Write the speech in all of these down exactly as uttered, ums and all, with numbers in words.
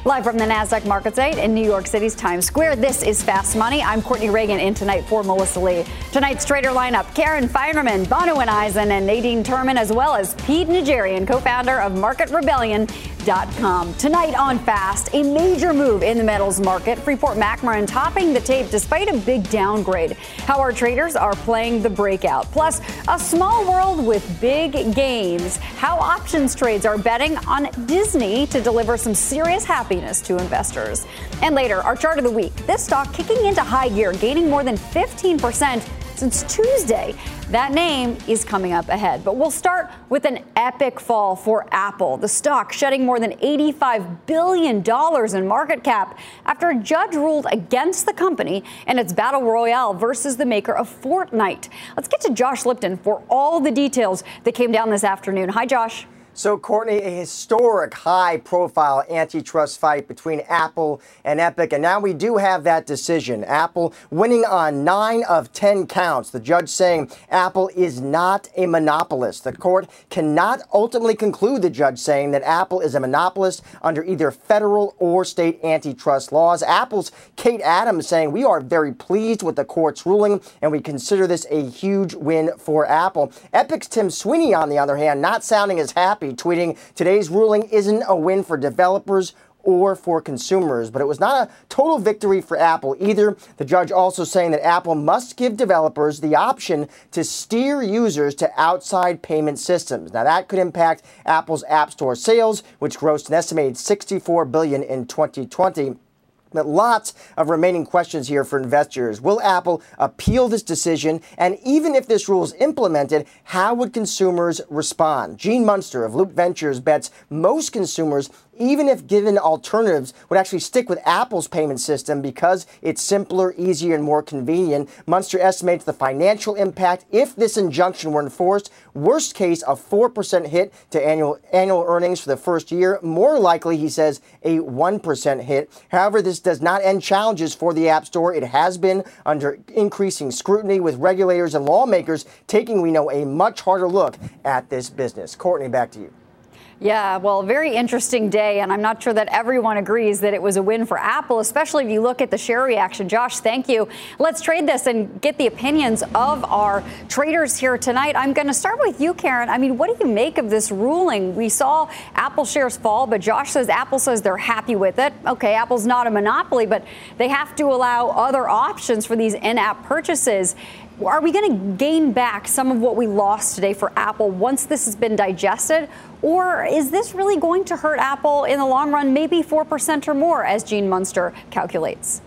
Live from the NASDAQ market site in New York City's Times Square, this is Fast Money. I'm Courtney Reagan in tonight for Melissa Lee. Tonight's trader lineup, Karen Finerman, Bonawyn Eisen, and Nadine Turman, as well as Pete Najarian, co-founder of Market Rebellion dot com. Tonight on Fast, a major move in the metals market. Freeport-McMoRan topping the tape despite a big downgrade. How our traders are playing the breakout. Plus, a small world with big gains. How options trades are betting on Disney to deliver some serious happiness to investors. And later, our chart of the week. This stock kicking into high gear, gaining more than fifteen percent since Tuesday. That name is coming up ahead. But we'll start with an epic fall for Apple. The stock shedding more than eighty-five billion dollars in market cap after a judge ruled against the company in its battle royale versus the maker of Fortnite. Let's get to Josh Lipton for all the details that came down this afternoon. Hi, Josh. So, Courtney, a historic high-profile antitrust fight between Apple and Epic, and now we do have that decision. Apple winning on nine of ten counts. The judge saying Apple is not a monopolist. The court cannot ultimately conclude, the judge saying, that Apple is a monopolist under either federal or state antitrust laws. Apple's Kate Adams saying, we are very pleased with the court's ruling, and we consider this a huge win for Apple. Epic's Tim Sweeney, on the other hand, not sounding as happy, tweeting, today's ruling isn't a win for developers or for consumers, but it was not a total victory for Apple either. The judge also saying that Apple must give developers the option to steer users to outside payment systems. Now, that could impact Apple's App Store sales, which grossed an estimated sixty-four billion dollars in twenty twenty. But lots of remaining questions here for investors. Will Apple appeal this decision? And even if this rule is implemented, how would consumers respond? Gene Munster of Loop Ventures bets most consumers, even if given alternatives, would actually stick with Apple's payment system because it's simpler, easier, and more convenient. Munster estimates the financial impact if this injunction were enforced. Worst case, a four percent hit to annual annual earnings for the first year. More likely, he says, a one percent hit. However, this does not end challenges for the App Store. It has been under increasing scrutiny, with regulators and lawmakers taking, we know, a much harder look at this business. Courtney, back to you. Yeah, well, very interesting day, and I'm not sure that everyone agrees that it was a win for Apple, especially if you look at the share reaction. Josh, thank you. Let's trade this and get the opinions of our traders here tonight. I'm going to start with you, Karen. I mean, what do you make of this ruling? We saw Apple shares fall, but Josh says Apple says they're happy with it. Okay, Apple's not a monopoly, but they have to allow other options for these in-app purchases. Are we going to gain back some of what we lost today for Apple once this has been digested? Or is this really going to hurt Apple in the long run, maybe four percent or more, as Gene Munster calculates?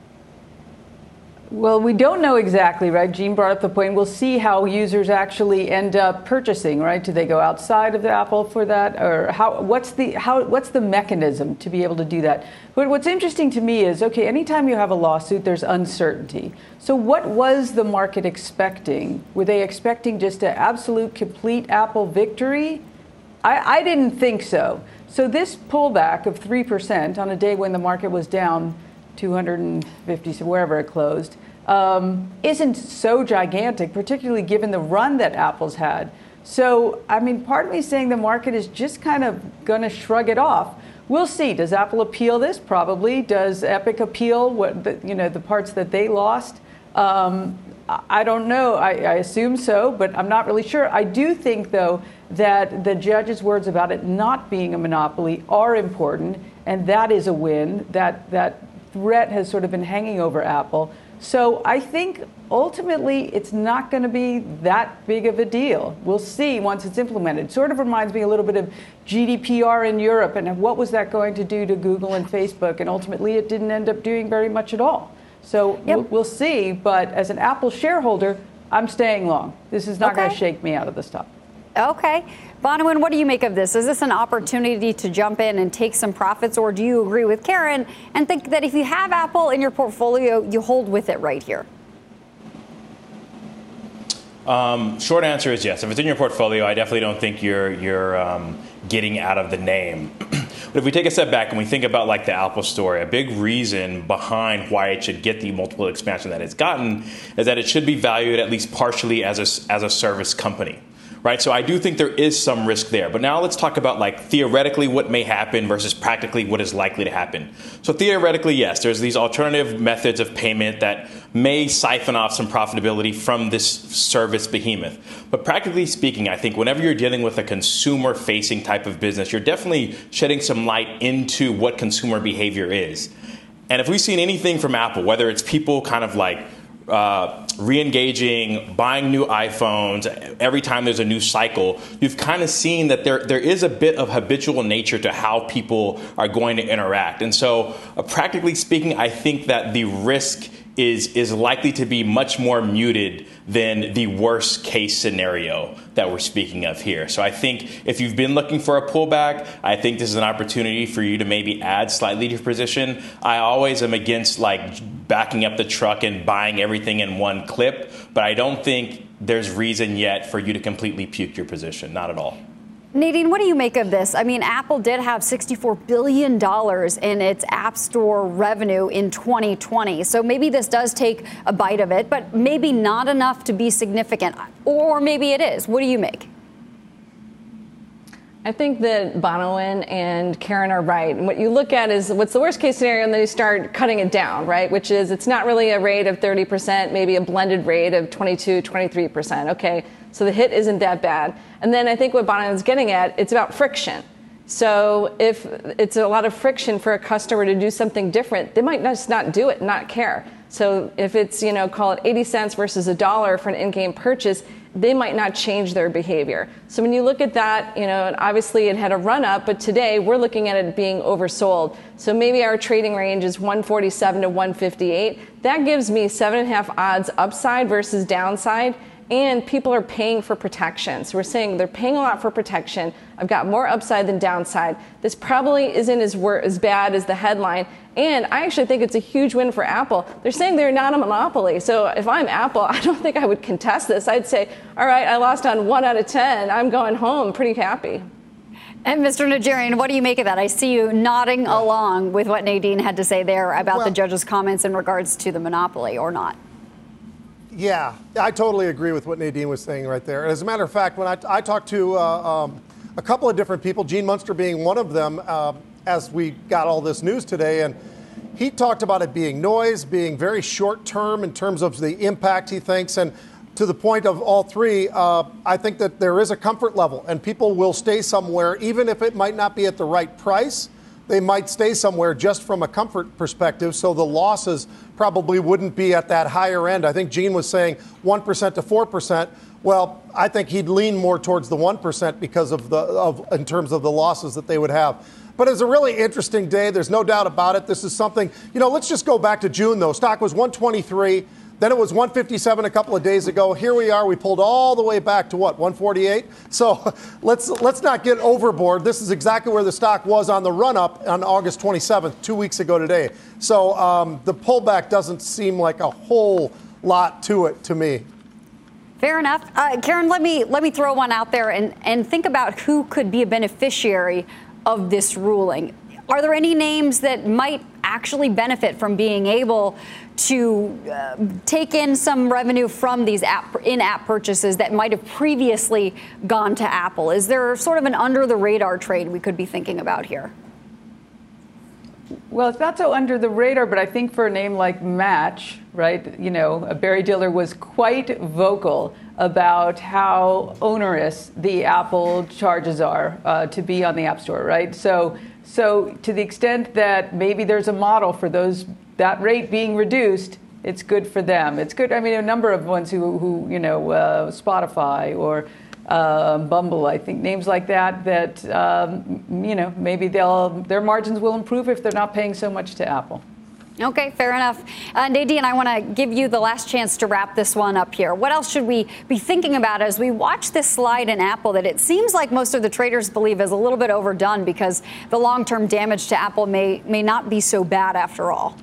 Well, we don't know exactly, right? Gene brought up the point. We'll see how users actually end up purchasing, right? Do they go outside of the Apple for that, or how? What's the how? What's the mechanism to be able to do that? But what's interesting to me is, okay, anytime you have a lawsuit, there's uncertainty. So what was the market expecting? Were they expecting just an absolute, complete Apple victory? I, I didn't think so. So this pullback of three percent on a day when the market was down two hundred fifty, so wherever it closed, um, isn't so gigantic, particularly given the run that Apple's had. So, I mean, part of me is saying the market is just kind of going to shrug it off. We'll see. Does Apple appeal this? Probably. Does Epic appeal what the, you know, the parts that they lost? Um, I don't know. I, I assume so, but I'm not really sure. I do think, though, that the judge's words about it not being a monopoly are important, and that is a win. That that threat has sort of been hanging over Apple. So I think ultimately it's not going to be that big of a deal. We'll see once it's implemented. Sort of reminds me a little bit of G D P R in Europe, and what was that going to do to Google and Facebook? And ultimately it didn't end up doing very much at all. So yep. we'll, we'll see. But as an Apple shareholder, I'm staying long. This is not okay. going to shake me out of the stock. Okay. Bonawyn, what do you make of this? Is this an opportunity to jump in and take some profits, or do you agree with Karen and think that if you have Apple in your portfolio, you hold with it right here? Um, short answer is yes. If it's in your portfolio, I definitely don't think you're you're um, getting out of the name. But if we take a step back and we think about like the Apple story, a big reason behind why it should get the multiple expansion that it's gotten is that it should be valued at least partially as a, as a service company. right? So I do think there is some risk there. But now let's talk about like theoretically what may happen versus practically what is likely to happen. So theoretically, yes, there's these alternative methods of payment that may siphon off some profitability from this service behemoth. But practically speaking, I think whenever you're dealing with a consumer-facing type of business, you're definitely shedding some light into what consumer behavior is. And if we've seen anything from Apple, whether it's people kind of like uh, re-engaging, buying new iPhones every time there's a new cycle, you've kind of seen that there there is a bit of habitual nature to how people are going to interact. And so uh, practically speaking, I think that the risk is is likely to be much more muted than the worst case scenario that we're speaking of here. So I think if you've been looking for a pullback, I think this is an opportunity for you to maybe add slightly to your position. I always am against like backing up the truck and buying everything in one clip, but I don't think there's reason yet for you to completely puke your position. Not at all. Nadine, what do you make of this? I mean, Apple did have sixty-four billion dollars in its App Store revenue in twenty twenty. So maybe this does take a bite of it, but maybe not enough to be significant. Or maybe it is. What do you make? I think that Bonawyn and Karen are right. And what you look at is what's the worst case scenario, and then you start cutting it down, right? Which is it's not really a rate of thirty percent, maybe a blended rate of twenty-two, twenty-three percent. Okay, so the hit isn't that bad. And then I think what Bonawyn's getting at, it's about friction. So if it's a lot of friction for a customer to do something different, they might just not do it, not care. So if it's, you know, call it eighty cents versus a dollar for an in-game purchase, they might not change their behavior. So when you look at that, you know, and obviously it had a run up, but today we're looking at it being oversold. So maybe our trading range is one forty-seven to one fifty-eight. That gives me seven and a half odds upside versus downside. And people are paying for protection. So we're saying they're paying a lot for protection. I've got more upside than downside. This probably isn't as, wor- as bad as the headline. And I actually think it's a huge win for Apple. They're saying they're not a monopoly. So if I'm Apple, I don't think I would contest this. I'd say, all right, I lost on one out of ten. I'm going home pretty happy. And Mister Najarian, what do you make of that? I see you nodding along with what Nadine had to say there about well, the judge's comments in regards to the monopoly, or not. Yeah, I totally agree with what Nadine was saying right there. As a matter of fact, when I, I talked to uh, um, a couple of different people, Gene Munster being one of them, uh, as we got all this news today, and he talked about it being noise, being very short term in terms of the impact he thinks. And to the point of all three, uh, I think that there is a comfort level, and people will stay somewhere, even if it might not be at the right price. They might stay somewhere just from a comfort perspective, so the losses probably wouldn't be at that higher end. I think Gene was saying one percent to four percent. Well, I think he'd lean more towards the one percent because of the of in terms of the losses that they would have. But it's a really interesting day. There's no doubt about it. This is something, you know, let's just go back to June, though. Stock was one twenty-three. Then it was one fifty-seven a couple of days ago. Here we are. We pulled all the way back to what, one forty-eight? So let's let's not get overboard. This is exactly where the stock was on the run-up on August twenty-seventh, two weeks ago today. So um, the pullback doesn't seem like a whole lot to it to me. Fair enough. Uh, Karen, let me let me throw one out there and, and think about who could be a beneficiary of this ruling. Are there any names that might actually benefit from being able to uh, take in some revenue from these app, in-app purchases that might have previously gone to Apple? Is there sort of an under-the-radar trade we could be thinking about here? Well, it's not so under the radar, but I think for a name like Match, right, you know, Barry Diller was quite vocal about how onerous the Apple charges are uh, to be on the App Store, right? So, so to the extent that maybe there's a model for those that rate being reduced, it's good for them. It's good. I mean, a number of ones who, who you know, uh, Spotify or uh, Bumble, I think names like that, that, um, you know, maybe they'll their margins will improve if they're not paying so much to Apple. Okay, fair enough. Uh, Nadine, I want to give you the last chance to wrap this one up here. What else should we be thinking about as we watch this slide in Apple that it seems like most of the traders believe is a little bit overdone because the long-term damage to Apple may may not be so bad after all?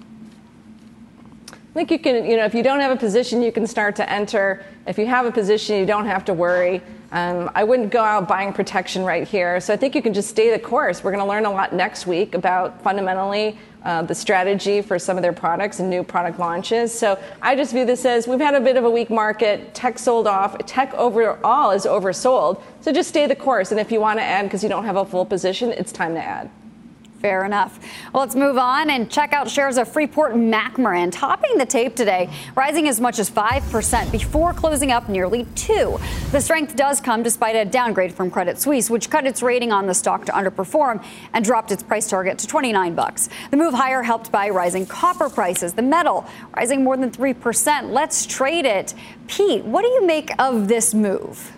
I think you can, you know, if you don't have a position, you can start to enter. If you have a position, you don't have to worry. Um, I wouldn't go out buying protection right here. So I think you can just stay the course. We're going to learn a lot next week about fundamentally uh, the strategy for some of their products and new product launches. So I just view this as we've had a bit of a weak market. Tech sold off. Tech overall is oversold. So just stay the course. And if you want to add because you don't have a full position, it's time to add. Fair enough. Well, let's move on and check out shares of Freeport-McMoRan, topping the tape today, rising as much as five percent before closing up nearly two. The strength does come despite a downgrade from Credit Suisse, which cut its rating on the stock to underperform and dropped its price target to twenty-nine bucks. The move higher helped by rising copper prices, the metal rising more than three percent. Let's trade it. Pete, what do you make of this move?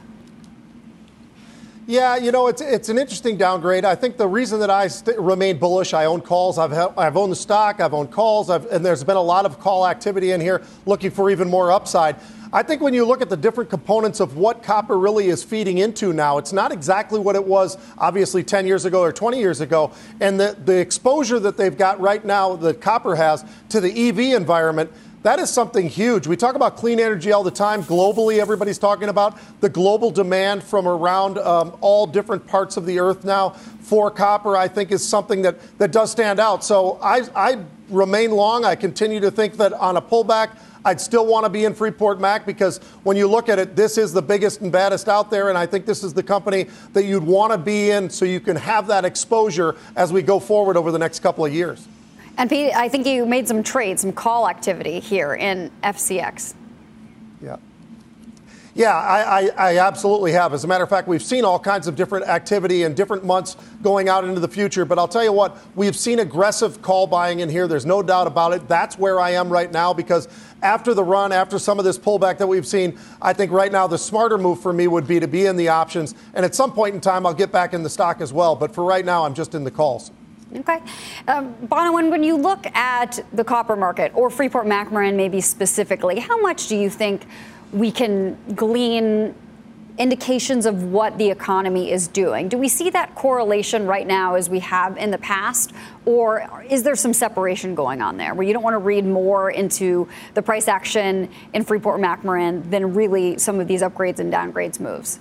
Yeah, you know, it's it's an interesting downgrade. I think the reason that I st- remain bullish, I own calls. I've ha- I've owned the stock. I've owned calls. I've, and there's been a lot of call activity in here looking for even more upside. I think when you look at the different components of what copper really is feeding into now, it's not exactly what it was obviously ten years ago or twenty years ago. And the, the exposure that they've got right now that copper has to the E V environment, that is something huge. We talk about clean energy all the time. Globally, everybody's talking about the global demand from around um, all different parts of the earth now for copper, I think, is something that, that does stand out. So I, I remain long. I continue to think that on a pullback, I'd still want to be in Freeport-Mac because when you look at it, this is the biggest and baddest out there. And I think this is the company that you'd want to be in so you can have that exposure as we go forward over the next couple of years. And Pete, I think you made some trades, some call activity here in F C X. Yeah. Yeah, I, I, I absolutely have. As a matter of fact, we've seen all kinds of different activity in different months going out into the future. But I'll tell you what, we've seen aggressive call buying in here. There's no doubt about it. That's where I am right now because after the run, after some of this pullback that we've seen, I think right now the smarter move for me would be to be in the options. And at some point in time, I'll get back in the stock as well. But for right now, I'm just in the calls. Okay. Um, Bonawyn, when you look at the copper market or Freeport-McMoRan maybe specifically, how much do you think we can glean indications of what the economy is doing? Do we see that correlation right now as we have in the past? Or is there some separation going on there where you don't want to read more into the price action in Freeport-McMoRan than really some of these upgrades and downgrades moves?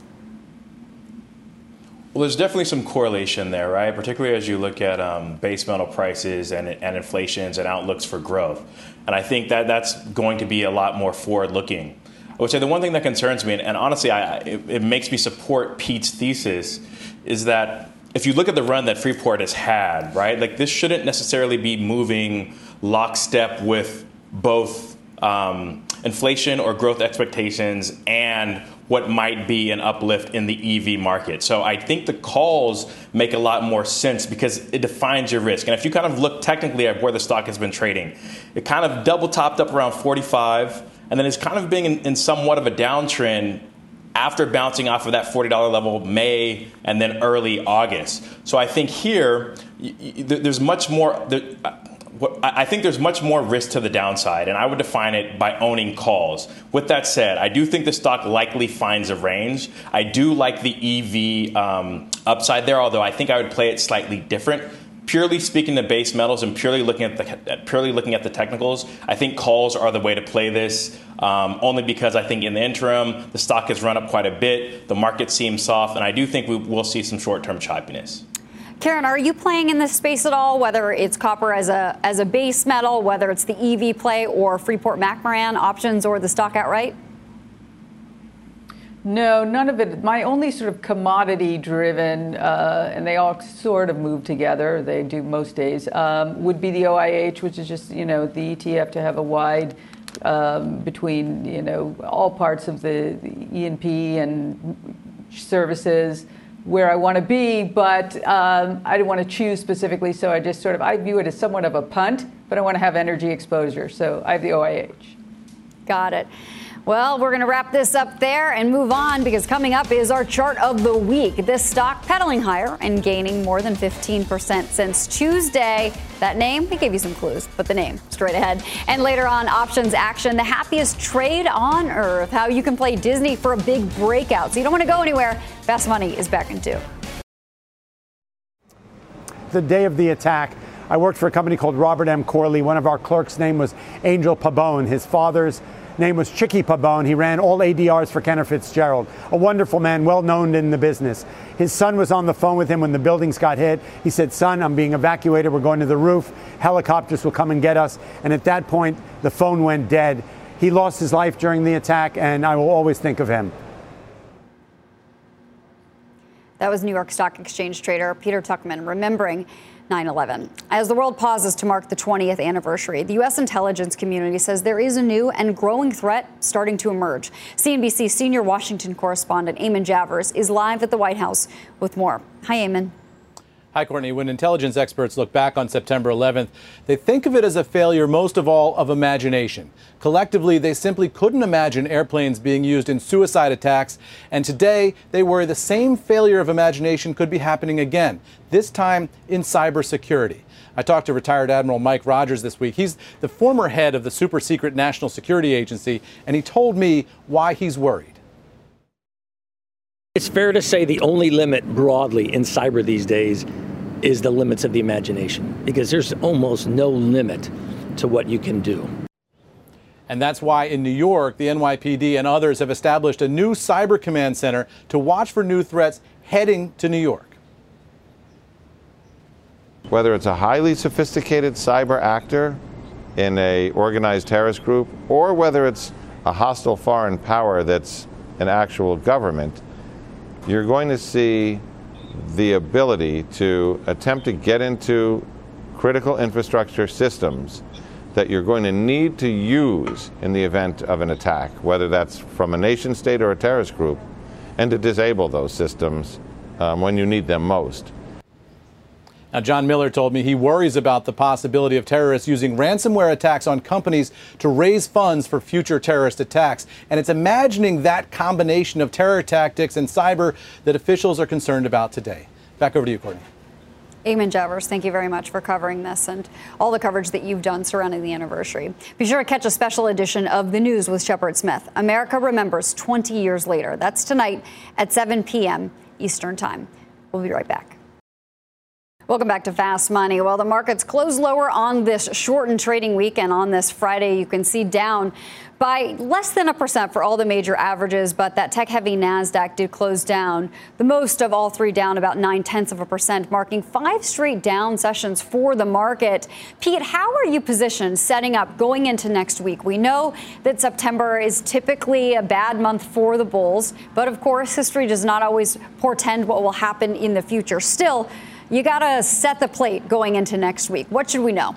Well, there's definitely some correlation there, right? Particularly as you look at um, base metal prices and, and inflations and outlooks for growth. And I think that that's going to be a lot more forward-looking. I would say the one thing that concerns me, and, and honestly, I, it, it makes me support Pete's thesis, is that if you look at the run that Freeport has had, right, like this shouldn't necessarily be moving lockstep with both um, inflation or growth expectations and what might be an uplift in the E V market. So I think the calls make a lot more sense because it defines your risk. And if you kind of look technically at where the stock has been trading, it kind of double topped up around forty-five and then it's kind of being in, in somewhat of a downtrend after bouncing off of that forty dollar level May and then early August. So I think here y- y- there's much more. There, I think there's much more risk to the downside, and I would define it by owning calls. With that said, I do think the stock likely finds a range. I do like the E V um, upside there, although I think I would play it slightly different. Purely speaking to base metals and purely looking at the purely looking at the technicals, I think calls are the way to play this. Um, only because I think in the interim the stock has run up quite a bit, the market seems soft, and I do think we will see some short-term choppiness. Karen, are you playing in this space at all, whether it's copper as a as a base metal, whether it's the E V play or Freeport-McMoRan options or the stock outright? No, none of it. My only sort of commodity driven, uh, and they all sort of move together, they do most days, um, would be the O I H, which is just, you know, the E T F to have a wide um, between, you know, all parts of the, the E and P and services where I want to be, but um, I don't want to choose specifically, so I just sort of, I view it as somewhat of a punt, but I want to have energy exposure, so I have the O I H. Got it. Well, we're going to wrap this up there and move on because coming up is our chart of the week. This stock pedaling higher and gaining more than fifteen percent since Tuesday. That name, we gave you some clues, but the name straight ahead. And later on, options action, the happiest trade on earth, how you can play Disney for a big breakout. So you don't want to go anywhere. Fast Money is back in two. The day of the attack, I worked for a company called Robert M. Corley. One of our clerks' name was Angel Pabon. His father's Name was Chicky Pabon. He ran all A D Rs for Kenner Fitzgerald. A wonderful man, well known in the business. His son was on the phone with him when the buildings got hit. He said, son, I'm being evacuated. We're going to the roof. Helicopters will come and get us. And at that point, the phone went dead. He lost his life during the attack, and I will always think of him. That was New York Stock Exchange trader Peter Tuchman remembering nine eleven. As the world pauses to mark the twentieth anniversary, the U S intelligence community says there is a new and growing threat starting to emerge. C N B C senior Washington correspondent Eamon Javers is live at the White House with more. Hi, Eamon. Hi, Courtney. When intelligence experts look back on September eleventh, they think of it as a failure, most of all, of imagination. Collectively, they simply couldn't imagine airplanes being used in suicide attacks. And today, they worry the same failure of imagination could be happening again, this time in cybersecurity. I talked to retired Admiral Mike Rogers this week. He's the former head of the super secret National Security Agency, and he told me why he's worried. It's fair to say the only limit broadly in cyber these days is the limits of the imagination, because there's almost no limit to what you can do. And that's why in New York, the N Y P D and others have established a new cyber command center to watch for new threats heading to New York. Whether it's a highly sophisticated cyber actor in a organized terrorist group, or whether it's a hostile foreign power that's an actual government, you're going to see the ability to attempt to get into critical infrastructure systems that you're going to need to use in the event of an attack, whether that's from a nation state or a terrorist group, and to disable those systems um, when you need them most. Now, John Miller told me he worries about the possibility of terrorists using ransomware attacks on companies to raise funds for future terrorist attacks. And it's imagining that combination of terror tactics and cyber that officials are concerned about today. Back over to you, Courtney. Eamon Javers, thank you very much for covering this and all the coverage that you've done surrounding the anniversary. Be sure to catch a special edition of The News with Shepard Smith. America Remembers twenty years later. That's tonight at seven p.m. Eastern Time. We'll be right back. Welcome back to Fast Money. Well, the markets closed lower on this shortened trading weekend. On this Friday, you can see down by less than a percent for all the major averages, but that tech-heavy NASDAQ did close down the most of all three, down about nine-tenths of a percent, marking five straight down sessions for the market. Pete, how are you positioned setting up going into next week? We know that September is typically a bad month for the bulls, but of course, history does not always portend what will happen in the future. Still, you got to set the plate going into next week. What should we know?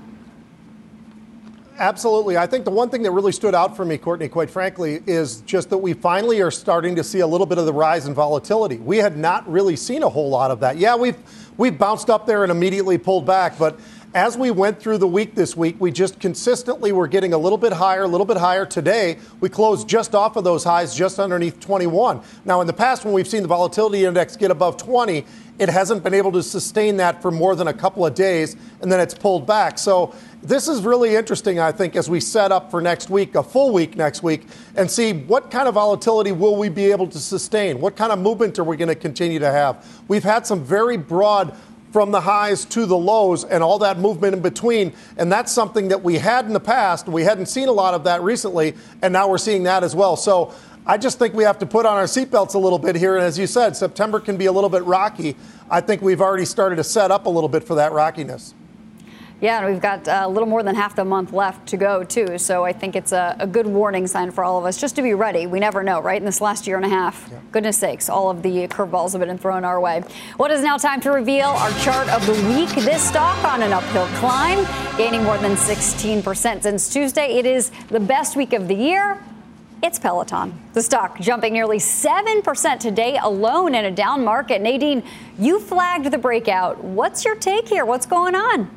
Absolutely. I think the one thing that really stood out for me, Courtney, quite frankly, is just that we finally are starting to see a little bit of the rise in volatility. We had not really seen a whole lot of that. Yeah, we've we've bounced up there and immediately pulled back, but as we went through the week this week, we just consistently were getting a little bit higher, a little bit higher. Today, we closed just off of those highs, just underneath twenty-one. Now, in the past, when we've seen the volatility index get above twenty, it hasn't been able to sustain that for more than a couple of days, and then it's pulled back. So this is really interesting, I think, as we set up for next week, a full week next week, and see what kind of volatility will we be able to sustain? What kind of movement are we going to continue to have? We've had some very broad from the highs to the lows and all that movement in between. And that's something that we had in the past. We hadn't seen a lot of that recently, and now we're seeing that as well. So I just think we have to put on our seatbelts a little bit here. And as you said, September can be a little bit rocky. I think we've already started to set up a little bit for that rockiness. Yeah, and we've got a little more than half the month left to go, too. So I think it's a, a good warning sign for all of us just to be ready. We never know, right? In this last year and a half, yeah. Goodness sakes, all of the curveballs have been thrown our way. Well, it is now time to reveal our chart of the week. This stock on an uphill climb, gaining more than sixteen percent since Tuesday. It is the best week of the year. It's Peloton. The stock jumping nearly seven percent today alone in a down market. Nadine, you flagged the breakout. What's your take here? What's going on?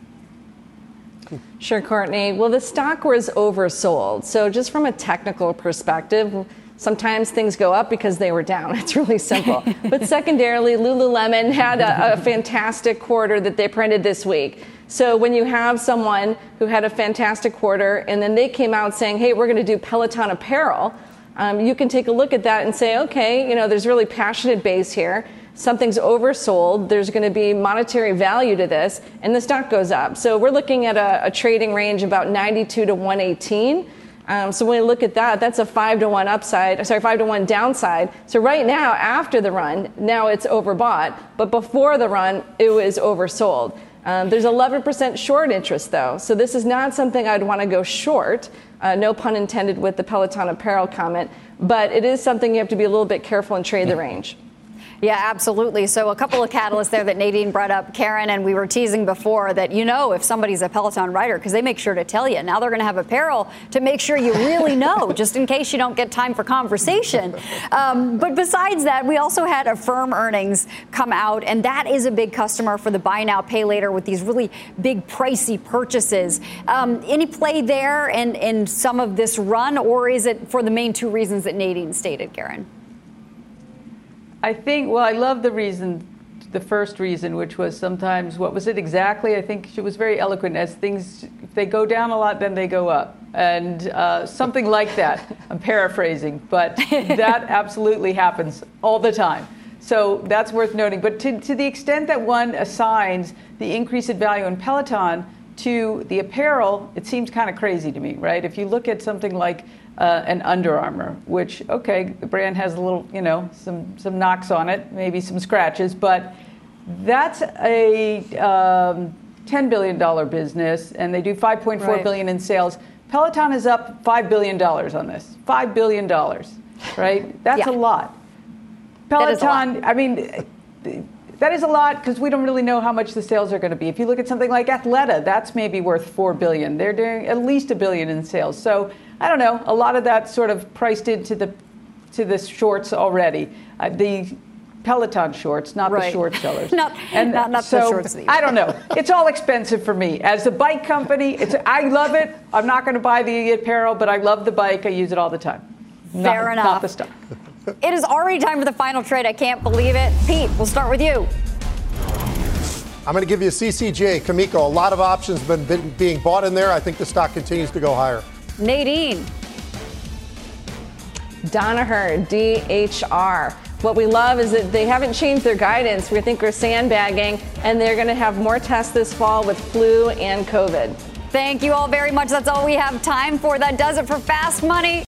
Sure, Courtney. Well, the stock was oversold. So just from a technical perspective, sometimes things go up because they were down. It's really simple. But secondarily, Lululemon had a, a fantastic quarter that they printed this week. So when you have someone who had a fantastic quarter and then they came out saying, hey, we're going to do Peloton apparel, um, you can take a look at that and say, okay, you know, there's really passionate base here. Something's oversold. There's going to be monetary value to this, and the stock goes up. So we're looking at a, a trading range about ninety-two to one eighteen. Um, so when we look at that, that's a five to one upside, sorry, five to one downside. So right now, after the run, now it's overbought, but before the run, it was oversold. Um, there's eleven percent short interest, though, so this is not something I'd want to go short. Uh, no pun intended with the Peloton apparel comment, but it is something you have to be a little bit careful and trade the range. Yeah, absolutely. So a couple of catalysts there that Nadine brought up, Karen, and we were teasing before that, you know, if somebody's a Peloton rider, because they make sure to tell you. Now they're going to have apparel to make sure you really know, just in case you don't get time for conversation. Um, but besides that, we also had Affirm earnings come out, and that is a big customer for the buy now, pay later with these really big, pricey purchases. Um, any play there in, in some of this run, or is it for the main two reasons that Nadine stated, Karen? I think, well, I love the reason, the first reason, which was sometimes, what was it exactly? I think she was very eloquent. As things, if they go down a lot, then they go up. And uh, something like that. I'm paraphrasing, but that absolutely happens all the time. So that's worth noting. But to, to the extent that one assigns the increase in value in Peloton to the apparel, it seems kind of crazy to me, right? If you look at something like Uh, an Under Armour, which, okay, the brand has a little, you know, some some knocks on it, maybe some scratches, but that's a um, ten billion dollars business, and they do five point four right. billion in sales. Peloton is up five billion dollars on this. five billion dollars, right? That's yeah. a lot. Peloton, I mean, that is a lot because we don't really know how much the sales are going to be. If you look at something like Athleta, that's maybe worth four billion dollars. They're doing at least a billion in sales. So I don't know. A lot of that sort of priced into the to the shorts already. Uh, the Peloton shorts, not right. the short sellers. not, and not, not so, the shorts. Either. I don't know. It's all expensive for me. As a bike company, it's I love it. I'm not going to buy the apparel, but I love the bike. I use it all the time. Fair not, enough. Not the stock. It is already time for the final trade. I can't believe it. Pete, we'll start with you. I'm going to give you a C C J, Kamiko. A lot of options have been, been being bought in there. I think the stock continues to go higher. Nadine. Danaher, D H R. What we love is that they haven't changed their guidance. We think we're sandbagging, and they're going to have more tests this fall with flu and COVID. Thank you all very much. That's all we have time for. That does it for Fast Money.